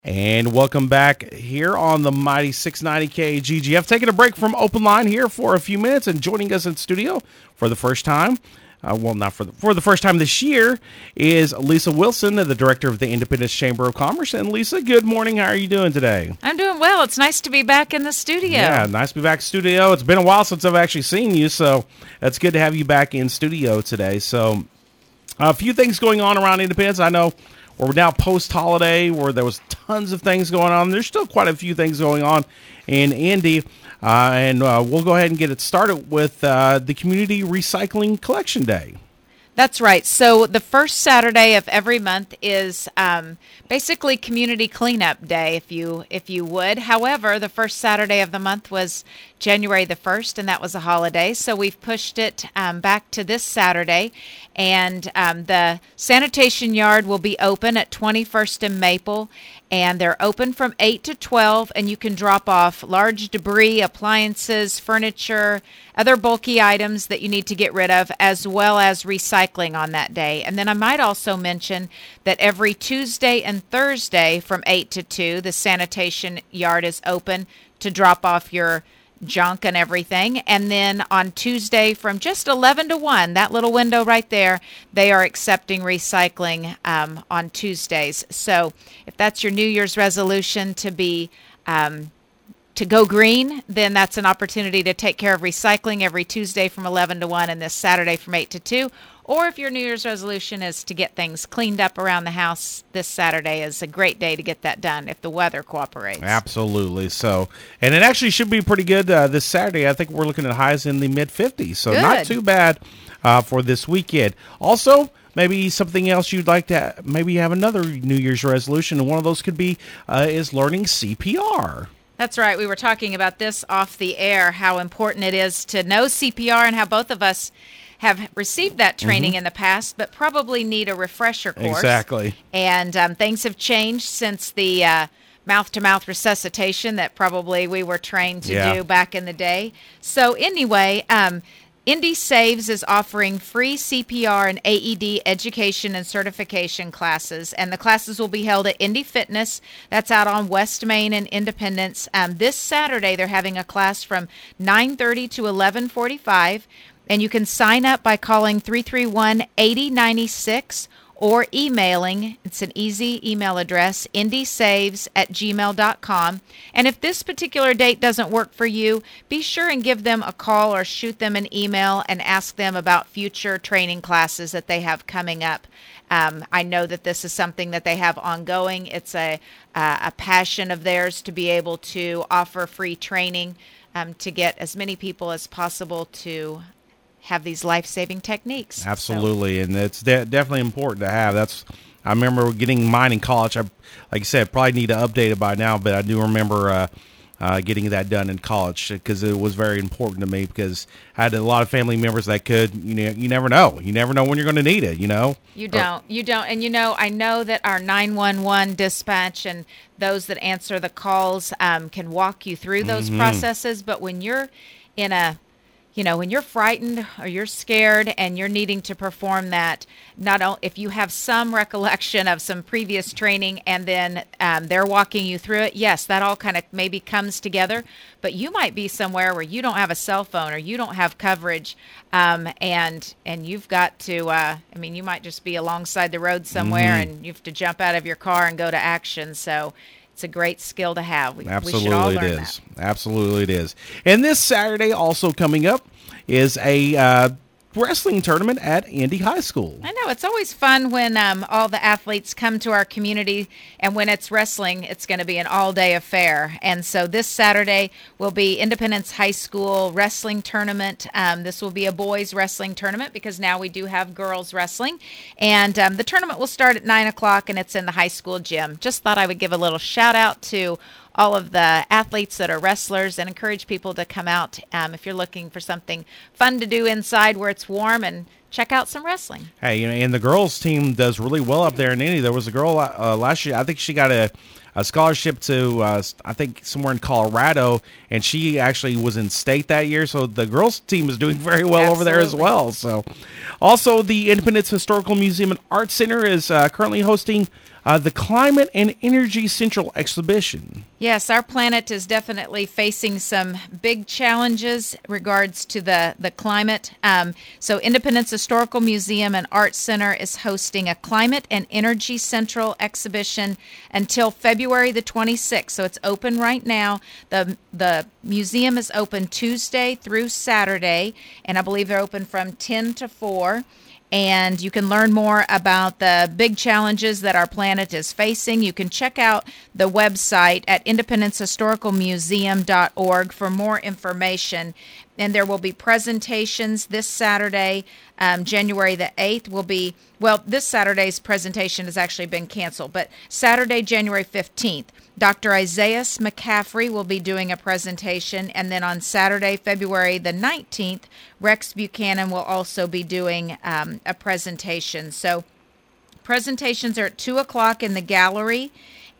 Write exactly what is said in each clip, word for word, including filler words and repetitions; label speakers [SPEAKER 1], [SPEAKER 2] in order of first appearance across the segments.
[SPEAKER 1] And welcome back here on the mighty six ninety K G G F. Taking a break from Open Line here for a few minutes, and joining us in studio for the first time, uh, well, not for the, for the first time this year, is Lisa Wilson, the director of the Independence Chamber of Commerce. And Lisa, good morning. How are you doing today?
[SPEAKER 2] I'm doing well. It's nice to be back in the studio.
[SPEAKER 1] Yeah, nice to be back in studio. It's been a while since I've actually seen you, so it's good to have you back in studio today. So a few things going on around Independence. I know we're now post-holiday where there was tons of things going on. There's still quite a few things going on in Indy. Uh, and uh, we'll go ahead and get it started with uh, the Community Recycling Collection Day.
[SPEAKER 2] That's right. So the first Saturday of every month is um, basically Community Cleanup Day, if you if you would. However, the first Saturday of the month was January the first, and that was a holiday. So we've pushed it um, back to this Saturday. And um, the sanitation yard will be open at twenty-first and Maple. And they're open from eight to twelve, and you can drop off large debris, appliances, furniture, other bulky items that you need to get rid of, as well as recycling on that day. And then I might also mention that every Tuesday and Thursday from eight to two, the sanitation yard is open to drop off your junk and everything. And then on Tuesday from just eleven to one, that little window right there, they are accepting recycling um, on Tuesdays. So if that's your New Year's resolution to be um, to go green, then that's an opportunity to take care of recycling every Tuesday from eleven to one and this Saturday from eight to two. Or if your New Year's resolution is to get things cleaned up around the house, this Saturday is a great day to get that done if the weather cooperates.
[SPEAKER 1] Absolutely. So, and it actually should be pretty good uh, this Saturday. I think we're looking at highs in the mid fifties. So
[SPEAKER 2] good.
[SPEAKER 1] Not too bad uh, for this weekend. Also, maybe something else you'd like to, maybe you have another New Year's resolution, and one of those could be uh, is learning C P R.
[SPEAKER 2] That's right. We were talking about this off the air, how important it is to know C P R and how both of us have received that training mm-hmm. in the past, but probably need a refresher course.
[SPEAKER 1] Exactly.
[SPEAKER 2] And um, things have changed since the uh, mouth-to-mouth resuscitation that probably we were trained to
[SPEAKER 1] yeah.
[SPEAKER 2] do back in the day. So anyway, um, Indy Saves is offering free C P R and A E D education and certification classes, and the classes will be held at Indy Fitness. That's out on West Main and Independence. Um, this Saturday, they're having a class from nine thirty to eleven forty-five, and you can sign up by calling three three one, eight zero nine six or emailing. It's an easy email address, indysaves at gmail dot com. And if this particular date doesn't work for you, be sure and give them a call or shoot them an email and ask them about future training classes that they have coming up. Um, I know that this is something that they have ongoing. It's a, uh, a passion of theirs to be able to offer free training um, to get as many people as possible to have these life-saving techniques.
[SPEAKER 1] Absolutely, so. And it's de- definitely important to have. That's I remember getting mine in college. I, like I said, probably need to update it by now, but I do remember uh, uh, getting that done in college because it was very important to me because I had a lot of family members that could, you know, you never know. You never know when you're going to need it, you know?
[SPEAKER 2] You don't. You don't. And, you know, I know that our nine one one dispatch and those that answer the calls um, can walk you through those mm-hmm. processes, but when you're in a You know, when you're frightened or you're scared and you're needing to perform that, not only if you have some recollection of some previous training and then um, they're walking you through it, yes, that all kind of maybe comes together. But you might be somewhere where you don't have a cell phone or you don't have coverage, um, and and you've got to. Uh, I mean, you might just be alongside the road somewhere, mm-hmm. and you have to jump out of your car and go to action. So it's a great skill to have. We,
[SPEAKER 1] Absolutely,
[SPEAKER 2] we should all
[SPEAKER 1] it
[SPEAKER 2] learn
[SPEAKER 1] is.
[SPEAKER 2] That.
[SPEAKER 1] Absolutely, it is. And this Saturday, also coming up, is a uh, wrestling tournament at Indy High School.
[SPEAKER 2] I know. It's always fun when um, all the athletes come to our community, and when it's wrestling, it's going to be an all-day affair. And so this Saturday will be Independence High School wrestling tournament. Um, this will be a boys wrestling tournament because now we do have girls wrestling. And um, the tournament will start at nine o'clock, and it's in the high school gym. Just thought I would give a little shout-out to all of the athletes that are wrestlers and encourage people to come out um, if you're looking for something fun to do inside where it's warm and check out some wrestling.
[SPEAKER 1] Hey, you know, and the girls team does really well up there in Indy. There was a girl uh, last year, I think she got a, a scholarship to, uh, I think, somewhere in Colorado, and she actually was in state that year. So the girls team is doing very well Absolutely. Over there as well. So, also, the Independence Historical Museum and Art Center is uh, currently hosting uh, the Climate and Energy Central exhibition.
[SPEAKER 2] Yes, our planet is definitely facing some big challenges regards to the, the climate. Um, so Independence Historical Museum and Art Center is hosting a Climate and Energy Central exhibition until February the twenty-sixth. So it's open right now. The the museum is open Tuesday through Saturday, and I believe they're open from ten to four. And you can learn more about the big challenges that our planet is facing. You can check out the website at independence historical museum dot org for more information. And there will be presentations this Saturday, um, January the eighth will be, well, this Saturday's presentation has actually been canceled, but Saturday, January fifteenth, Doctor Isaias McCaffrey will be doing a presentation, and then on Saturday, February the nineteenth, Rex Buchanan will also be doing um, a presentation. So presentations are at two o'clock in the gallery,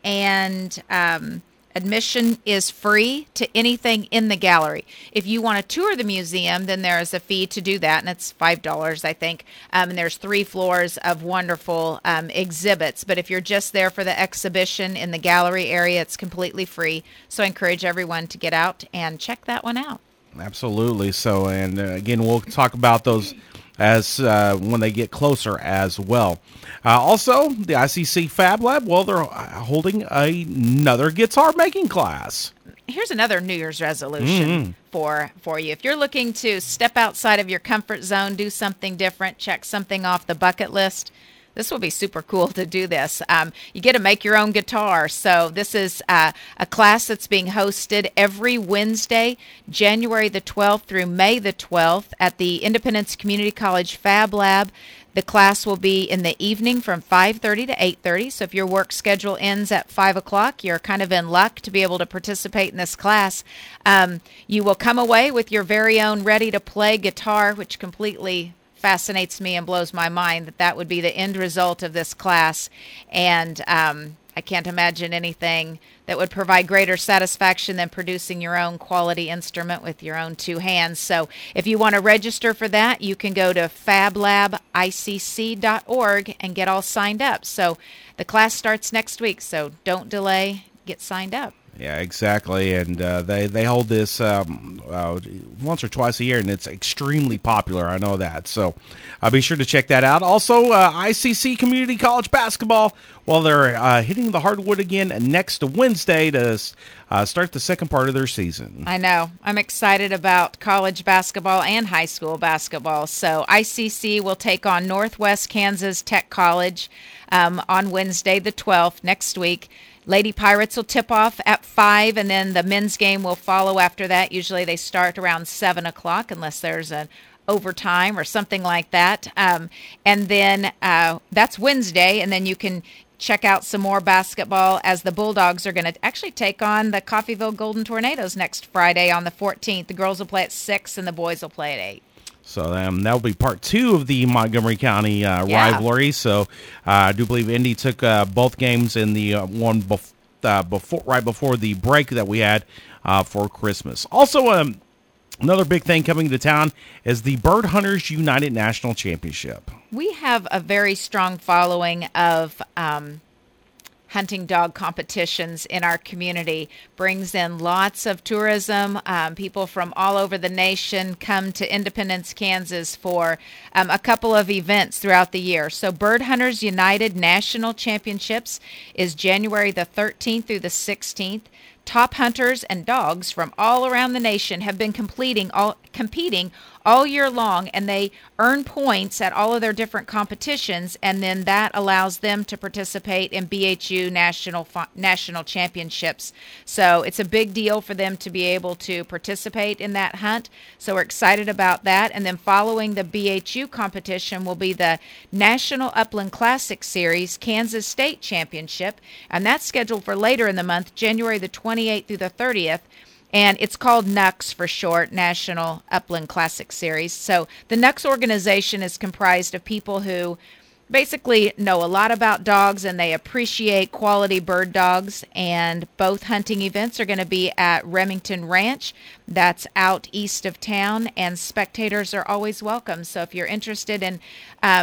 [SPEAKER 2] and um, admission is free to anything in the gallery. If you want to tour the museum, then there is a fee to do that, and it's five dollars, I think. Um, and there's three floors of wonderful um, exhibits. But if you're just there for the exhibition in the gallery area, it's completely free. So I encourage everyone to get out and check that one out.
[SPEAKER 1] Absolutely. So, and uh, again, we'll talk about those as uh, when they get closer as well. Uh, also, the I C C Fab Lab, well, they're holding a, another guitar making class.
[SPEAKER 2] Here's another New Year's resolution
[SPEAKER 1] Mm-hmm.
[SPEAKER 2] for for you. If you're looking to step outside of your comfort zone, do something different, check something off the bucket list, this will be super cool to do this. Um, you get to make your own guitar. So this is uh, a class that's being hosted every Wednesday, January the twelfth through May the twelfth at the Independence Community College Fab Lab. The class will be in the evening from five thirty to eight thirty. So if your work schedule ends at five o'clock, you're kind of in luck to be able to participate in this class. Um, you will come away with your very own ready-to-play guitar, which completely fascinates me and blows my mind that that would be the end result of this class. And um, I can't imagine anything that would provide greater satisfaction than producing your own quality instrument with your own two hands. So if you want to register for that, you can go to fab lab I C C dot org and get all signed up. So the class starts next week, so don't delay, get signed up.
[SPEAKER 1] Yeah, exactly, and uh, they they hold this um, uh, once or twice a year, and it's extremely popular. I know that, so uh, be sure to check that out. Also, uh, I C C Community College basketball. Well, they're uh, hitting the hardwood again next Wednesday to uh, start the second part of their season.
[SPEAKER 2] I know. I'm excited about college basketball and high school basketball. So I C C will take on Northwest Kansas Tech College um, on Wednesday the twelfth next week. Lady Pirates will tip off at five, and then the men's game will follow after that. Usually they start around seven o'clock unless there's an overtime or something like that. Um, and then uh, that's Wednesday, and then you can check out some more basketball as the Bulldogs are going to actually take on the Coffeyville Golden Tornadoes next Friday on the fourteenth. The girls will play at six, and the boys will play at eight.
[SPEAKER 1] So um, that'll be part two of the Montgomery County uh,
[SPEAKER 2] Yeah.
[SPEAKER 1] rivalry. So uh, I do believe Indy took uh, both games in the uh, one bef- uh, before, right before the break that we had uh, for Christmas. Also, um, another big thing coming to town is the Bird Hunters United National Championship.
[SPEAKER 2] We have a very strong following of um, hunting dog competitions in our community. Brings in lots of tourism. Um, people from all over the nation come to Independence, Kansas for um, a couple of events throughout the year. So Bird Hunters United National Championships is January the thirteenth through the sixteenth. Top hunters and dogs from all around the nation have been completing all competing all year long, and they earn points at all of their different competitions, and then that allows them to participate in B H U national national championships. So it's a big deal for them to be able to participate in that hunt. So we're excited about that. And then following the B H U competition will be the National Upland Classic Series Kansas State Championship, and that's scheduled for later in the month, January the twenty-eighth through the thirtieth. And it's called N U C S for short, National Upland Classic Series. So the N U C S organization is comprised of people who basically know a lot about dogs, and they appreciate quality bird dogs. And both hunting events are going to be at Remington Ranch. That's out east of town, and spectators are always welcome. So if you're interested in um,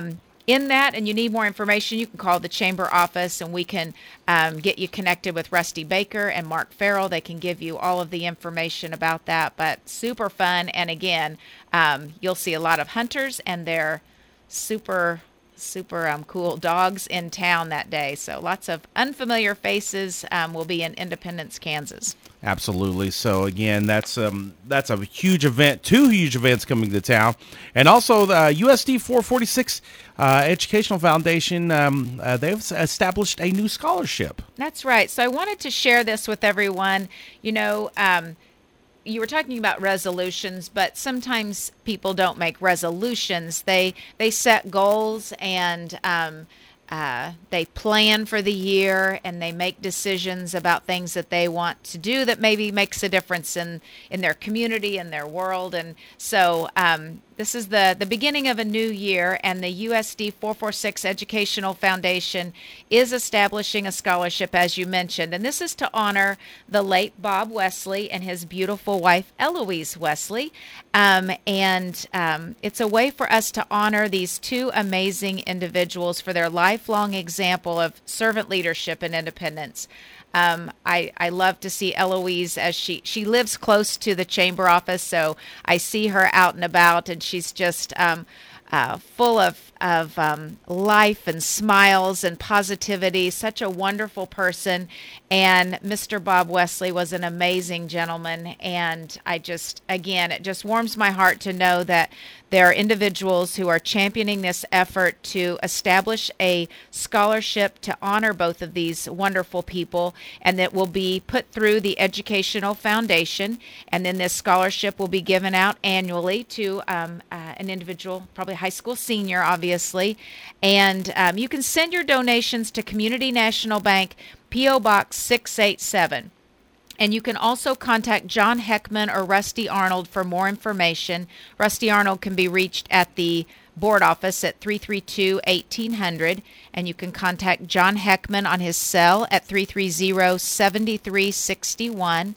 [SPEAKER 2] in that and you need more information, you can call the chamber office and we can um, get you connected with Rusty Baker and Mark Farrell. They can give you all of the information about that, but super fun. And again, um, you'll see a lot of hunters and their super super um, cool dogs in town that day. So lots of unfamiliar faces um, will be in Independence, Kansas.
[SPEAKER 1] Absolutely. So again, that's um, that's a huge event, two huge events coming to town. And also the U S D four forty-six uh, Educational Foundation, um, uh, they've established a new scholarship.
[SPEAKER 2] That's right. So I wanted to share this with everyone. You know, um, you were talking about resolutions, but sometimes people don't make resolutions. They they set goals and um, uh, they plan for the year and they make decisions about things that they want to do that maybe makes a difference in, in their community and their world. And so um, this is the, the beginning of a new year, and the U S D four forty-six Educational Foundation is establishing a scholarship, as you mentioned. And this is to honor the late Bob Wesley and his beautiful wife, Eloise Wesley. Um, and um, it's a way for us to honor these two amazing individuals for their lifelong example of servant leadership and independence. Um, I, I love to see Eloise as she, she lives close to the chamber office, so I see her out and about, and she's just um, uh, full of, of um, life and smiles and positivity, such a wonderful person. And Mister Bob Wesley was an amazing gentleman, and I just, again, it just warms my heart to know that there are individuals who are championing this effort to establish a scholarship to honor both of these wonderful people, and that will be put through the Educational Foundation. And then this scholarship will be given out annually to um, uh, an individual, probably a high school senior, obviously. And um, you can send your donations to Community National Bank, P O Box six eighty-seven. And you can also contact John Heckman or Rusty Arnold for more information. Rusty Arnold can be reached at the board office at three three two, eighteen hundred. And you can contact John Heckman on his cell at three three zero, seven three six one.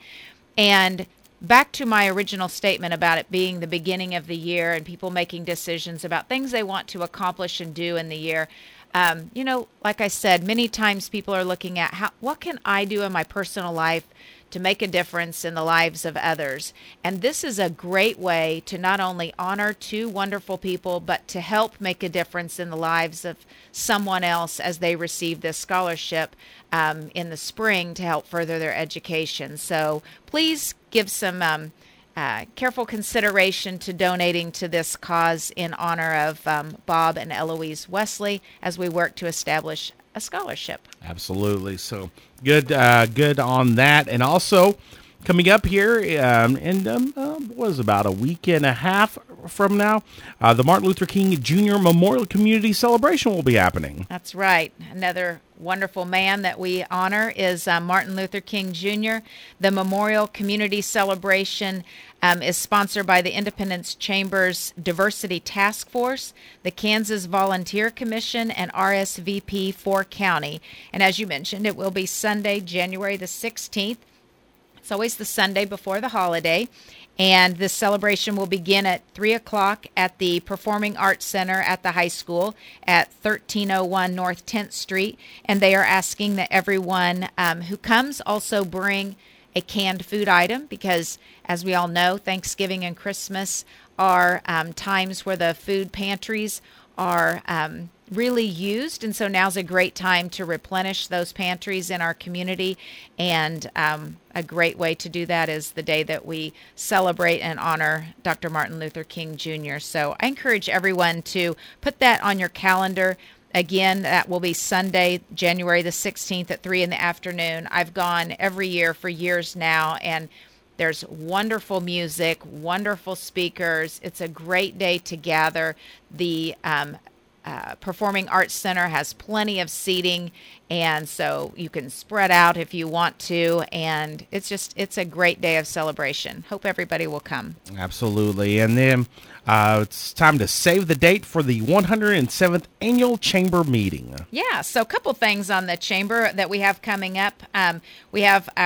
[SPEAKER 2] And back to my original statement about it being the beginning of the year and people making decisions about things they want to accomplish and do in the year. Um, you know, like I said, many times people are looking at how, what can I do in my personal life to make a difference in the lives of others. And this is a great way to not only honor two wonderful people, but to help make a difference in the lives of someone else as they receive this scholarship um, in the spring to help further their education. So please give some um, uh, careful consideration to donating to this cause in honor of um, Bob and Eloise Wesley as we work to establish a scholarship.
[SPEAKER 1] Absolutely. So good, uh, good on that. And also coming up here um, in um, uh, what is about a week and a half from now, uh, the Martin Luther King Junior Memorial Community Celebration will be happening.
[SPEAKER 2] That's right. Another wonderful man that we honor is uh, Martin Luther King Junior The Memorial Community Celebration um, is sponsored by the Independence Chamber's Diversity Task Force, the Kansas Volunteer Commission, and R S V P for County. And as you mentioned, it will be Sunday, January the sixteenth. It's always the Sunday before the holiday. And this celebration will begin at three o'clock at the Performing Arts Center at the high school at thirteen oh one North tenth Street. And they are asking that everyone um, who comes also bring a canned food item because, as we all know, Thanksgiving and Christmas are um, times where the food pantries are um, really used. And so now's a great time to replenish those pantries in our community. And um, a great way to do that is the day that we celebrate and honor Doctor Martin Luther King Junior So I encourage everyone to put that on your calendar. Again, that will be Sunday, January the sixteenth at three in the afternoon. I've gone every year for years now, and there's wonderful music, wonderful speakers. It's a great day to gather. The um, uh, Performing Arts Center has plenty of seating, and so you can spread out if you want to. And it's just, it's a great day of celebration. Hope everybody will come.
[SPEAKER 1] Absolutely. And then uh, it's time to save the date for the one hundred seventh Annual Chamber Meeting.
[SPEAKER 2] Yeah, so a couple things on the Chamber that we have coming up. Um, we have our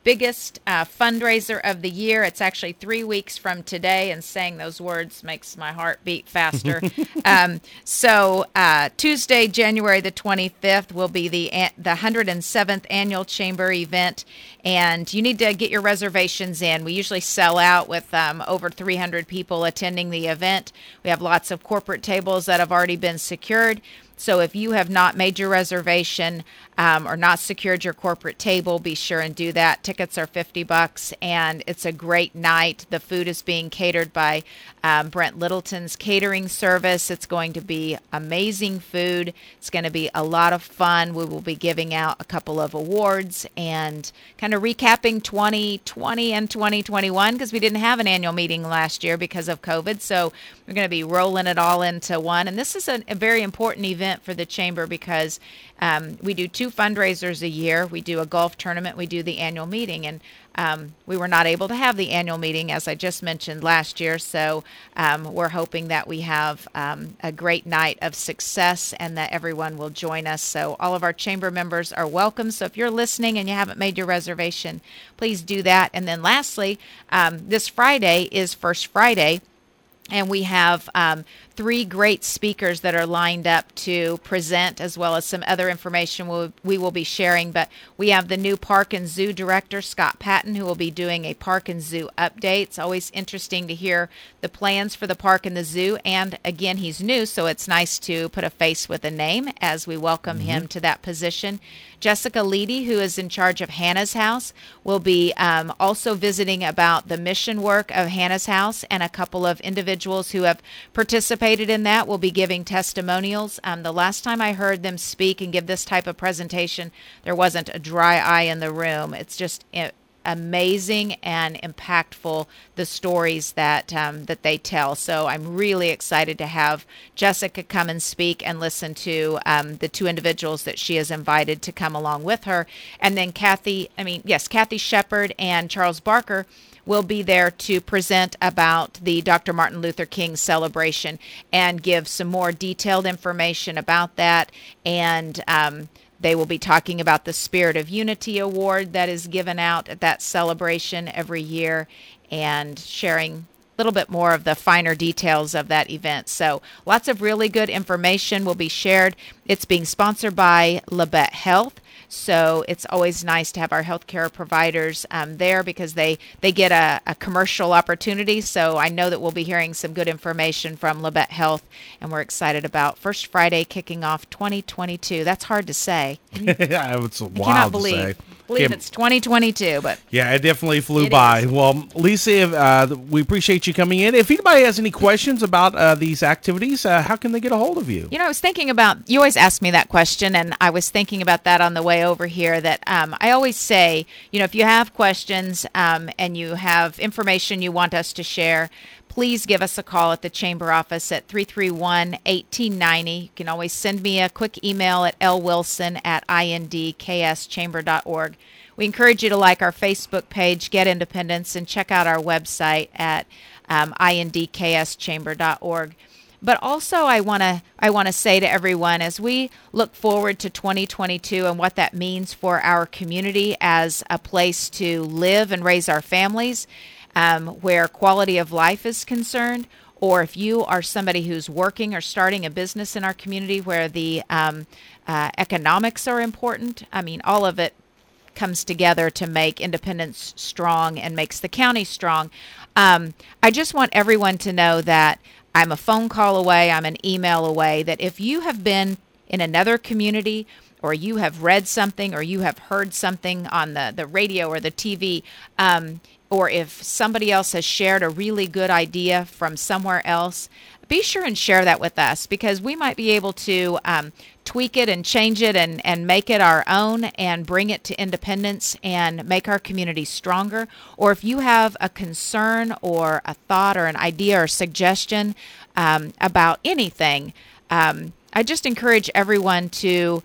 [SPEAKER 2] biggest uh, fundraiser of the year. It's actually three weeks from today, and saying those words makes my heart beat faster. um, so uh, Tuesday, January the twenty-fifth, will be the the one hundred seventh annual Chamber event, and you need to get your reservations in. We usually sell out with um, over three hundred people attending the event. We have lots of corporate tables that have already been secured. So if you have not made your reservation um, or not secured your corporate table, be sure and do that. Tickets are fifty bucks, and it's a great night. The food is being catered by um, Brent Littleton's catering service. It's going to be amazing food. It's going to be a lot of fun. We will be giving out a couple of awards and kind of recapping twenty twenty and twenty twenty-one, because we didn't have an annual meeting last year because of COVID. So we're going to be rolling it all into one. And this is a, a very important event for the Chamber, because um, we do two fundraisers a year. We do a golf tournament. We do the annual meeting. And um, we were not able to have the annual meeting, as I just mentioned, last year. So um, we're hoping that we have um, a great night of success and that everyone will join us. So all of our Chamber members are welcome. So if you're listening and you haven't made your reservation, please do that. And then lastly, um, this Friday is First Friday. And we have um, three great speakers that are lined up to present, as well as some other information we'll, we will be sharing. But we have the new Park and Zoo Director, Scott Patton, who will be doing a Park and Zoo update. It's always interesting to hear the plans for the park and the zoo. And again, he's new, so it's nice to put a face with a name as we welcome mm-hmm. him to that position. Jessica Leedy, who is in charge of Hannah's House, will be um, also visiting about the mission work of Hannah's House, and a couple of individuals who have participated in that will be giving testimonials. Um, the last time I heard them speak and give this type of presentation, there wasn't a dry eye in the room. It's just it, amazing and impactful, the stories that um, that they tell. So I'm really excited to have Jessica come and speak and listen to um, the two individuals that she has invited to come along with her. And then Kathy, I mean, yes, Kathy Shepard and Charles Barker will be there to present about the Doctor Martin Luther King celebration and give some more detailed information about that. And um, they will be talking about the Spirit of Unity Award that is given out at that celebration every year, and sharing a little bit more of the finer details of that event. So lots of really good information will be shared. It's being sponsored by Labette Health. So it's always nice to have our healthcare providers um, there, because they, they get a, a commercial opportunity. So I know that we'll be hearing some good information from Labette Health, and we're excited about First Friday kicking off twenty twenty-two. That's hard to say.
[SPEAKER 1] Yeah, it's wild
[SPEAKER 2] I cannot
[SPEAKER 1] to
[SPEAKER 2] believe,
[SPEAKER 1] say.
[SPEAKER 2] believe
[SPEAKER 1] Can't,
[SPEAKER 2] it's twenty twenty-two, but
[SPEAKER 1] yeah, it definitely flew
[SPEAKER 2] it
[SPEAKER 1] by.
[SPEAKER 2] is.
[SPEAKER 1] Well, Lisa, uh, we appreciate you coming in. If anybody has any questions about uh, these activities, uh, how can they get a hold of you?
[SPEAKER 2] You know, I was thinking about, you always ask me that question, and I was thinking about that on the way over here, that um, I always say, you know, if you have questions um, and you have information you want us to share, please give us a call at the Chamber office at three three one, one eight nine zero. You can always send me a quick email at lwilson at i n d k s chamber dot org. We encourage you to like our Facebook page, Get Independence, and check out our website at um, i n d k s chamber dot org. But also, I want to I want to say to everyone, as we look forward to twenty twenty-two and what that means for our community as a place to live and raise our families, um, where quality of life is concerned, or if you are somebody who's working or starting a business in our community where the um, uh, economics are important, I mean, all of it comes together to make Independence strong and makes the county strong. Um, I just want everyone to know that I'm a phone call away, I'm an email away, that if you have been in another community, or you have read something, or you have heard something on the, the radio or the T V, um, or if somebody else has shared a really good idea from somewhere else, be sure and share that with us, because we might be able to um, tweak it and change it and, and make it our own and bring it to Independence and make our community stronger. Or if you have a concern or a thought or an idea or suggestion um, about anything, um, I just encourage everyone to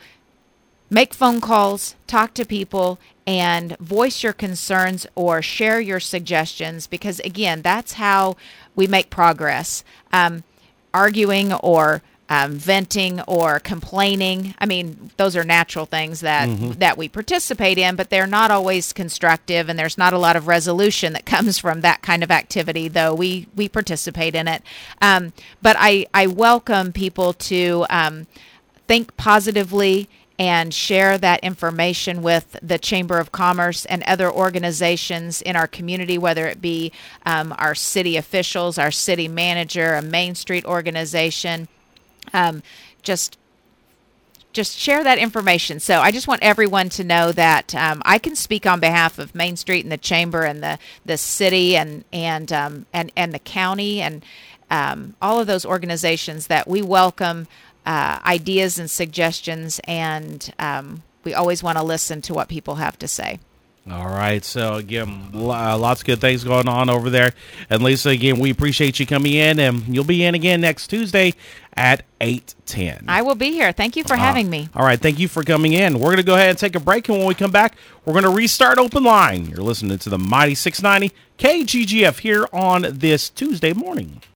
[SPEAKER 2] make phone calls, talk to people, and voice your concerns or share your suggestions, because, again, that's how we make progress. Um, arguing or um, venting or complaining. I mean, those are natural things that mm-hmm. that we participate in, but they're not always constructive, and there's not a lot of resolution that comes from that kind of activity, though we, we participate in it. Um, but I, I welcome people to um, think positively and share that information with the Chamber of Commerce and other organizations in our community, whether it be um, our city officials, our city manager, a Main Street organization. Um, just just share that information. So I just want everyone to know that um, I can speak on behalf of Main Street and the Chamber and the, the city and and, um, and and the county and um, all of those organizations that we welcome Uh, ideas and suggestions, and um, we always want to listen to what people have to say.
[SPEAKER 1] All right. So, again, uh, lots of good things going on over there. And, Lisa, again, we appreciate you coming in, and you'll be in again next Tuesday at eight ten.
[SPEAKER 2] I will be here. Thank you for uh, having me.
[SPEAKER 1] All right. Thank you for coming in. We're going to go ahead and take a break, and when we come back, we're going to restart Open Line. You're listening to the Mighty six ninety K G G F here on this Tuesday morning.